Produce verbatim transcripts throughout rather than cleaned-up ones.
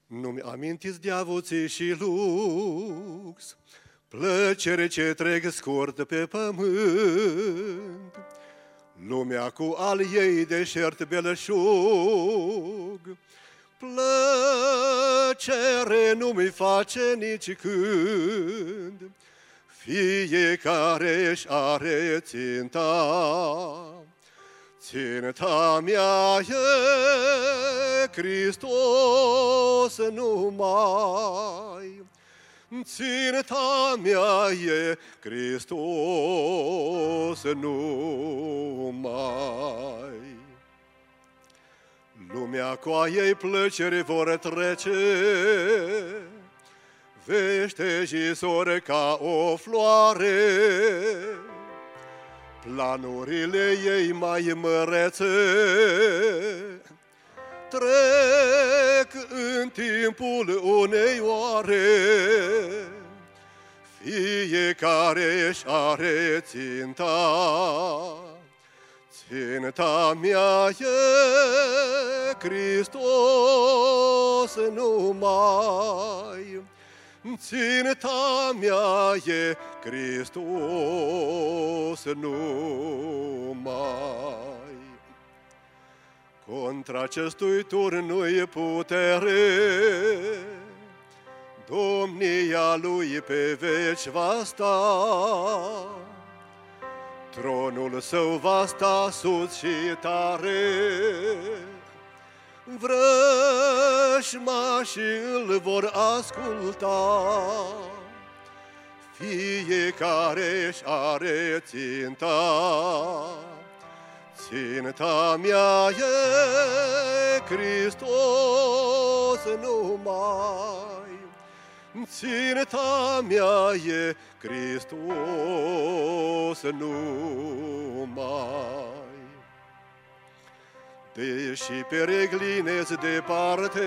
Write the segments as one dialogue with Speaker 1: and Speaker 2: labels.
Speaker 1: Nu-mi amintiți de avuții și lux, plăcere ce trec scurt pe pământ. Lumea cu al ei deșert belășug, plăcere nu-mi face nici când. Fiecare-și are ținta, ținta mea e Hristos numai. Ținta mea e Hristos numai. Lumea cu a ei plăcere vor trece, veștejisori ca o floare. Planurile ei mai mărețe trec în timpul unei oare. Fiecare-și are ținta, ținta mea e Hristos numai. Ținta mea e Hristos numai. Contra acestui turnui putere, domnia lui pe veci va sta. Tronul său va sta sus și tare, vrăjmașii îl vor asculta. Fiecare-și are ținta, ținta mea e Hristos numai. Ținta mea e Hristos numai. Deși pereglinez departe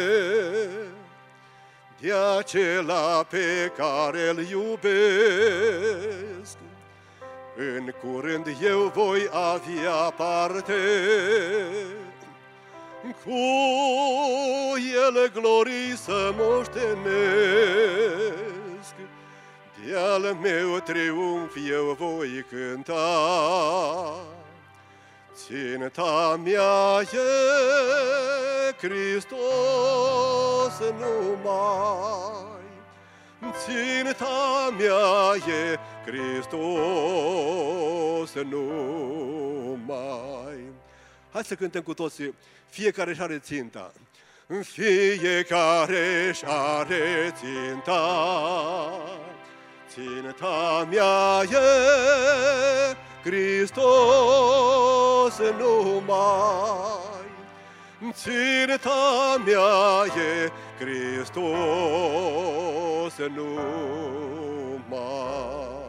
Speaker 1: de acela pe care-l iubesc, în curând eu voi avea parte cu el glorii să moștenesc. De-al meu triumf eu voi cânta, ținta mea e Hristos numai. Ținta mea e Hristos numai. Hai să cântăm cu toții, fiecare își are ținta. Fiecare-și are ținta, ținta mea e Hristos numai. Ținta mea e Hristos numai.